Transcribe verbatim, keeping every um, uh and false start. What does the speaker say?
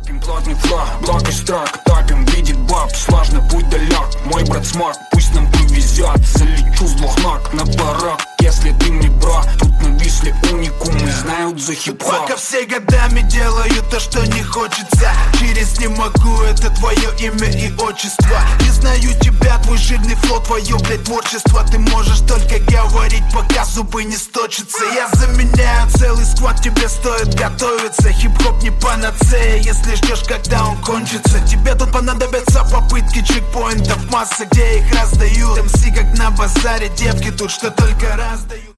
Тапим плотный флаг, блок и страк, тапим, видит баб, сложный путь далек. Мой брат смог, пусть нам повезет. Залечу с двух ног на порог, если ты не бро. Тут нависли уникумы, знают за хип-хоп. Пока все годами делаю то, что не хочется. Через не могу, это твое имя и отчество. Не знаю тебя, твой жирный флот, твое, блядь, творчество. Ты можешь только говорить, пока зубы не сточатся. Я заменяю целый сквад, тебе стоит готовиться. Хип-хоп не панацея, если ждешь, когда он кончится. Тебе тут понадобятся попытки чекпоинтов, масса, где их раздают. МС как на базаре, девки тут что только раздают.